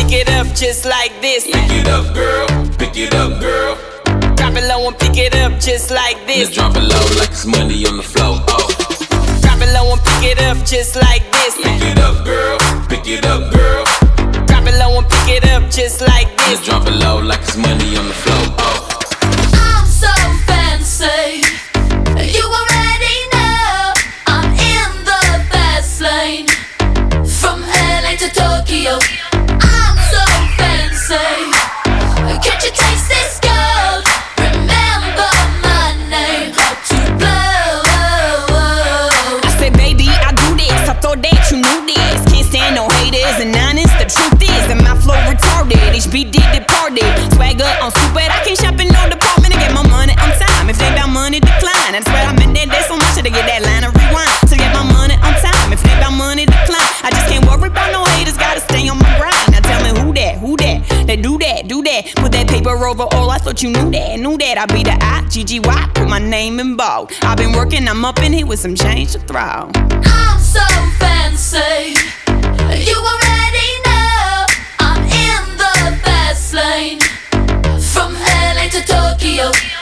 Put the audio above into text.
pick it up just like this. Pick it up, girl. Pick it up, girl. Drop it low and pick it up just like this. Let's drop it low like it's money on the floor. Oh. Drop it low and pick it up just like this. Pick it up, girl. Pick it up, girl. Drop it low and pick it up just like this. Let's drop it low like it's money on the floor. Oh. I'm so fancy. You already know I'm in the fast lane. From LA to Tokyo, I'm so fancy. Can't you taste this gold? Remember my name, hard to blow. I said, baby, I do this. I thought that you knew this. Can't stand no haters and honest. The truth is that my flow retarded. HB did departed. Swagger on stupid. I can't shop in no department and get my money on time. If they about money, decline. I swear I'm in that day so much to get that line of rewind. To get my money on time. If they about money, decline. I just can't worry about no haters. Gotta stay on my grind. Now tell me who that? They do that, do that. Put that paper over all. I thought you knew that. I be the I-G-G-Y. Put my name in bold. I've been working, I'm up in here with some change to throw. I'm so fancy. You already know I'm in the fast lane. From LA to Tokyo,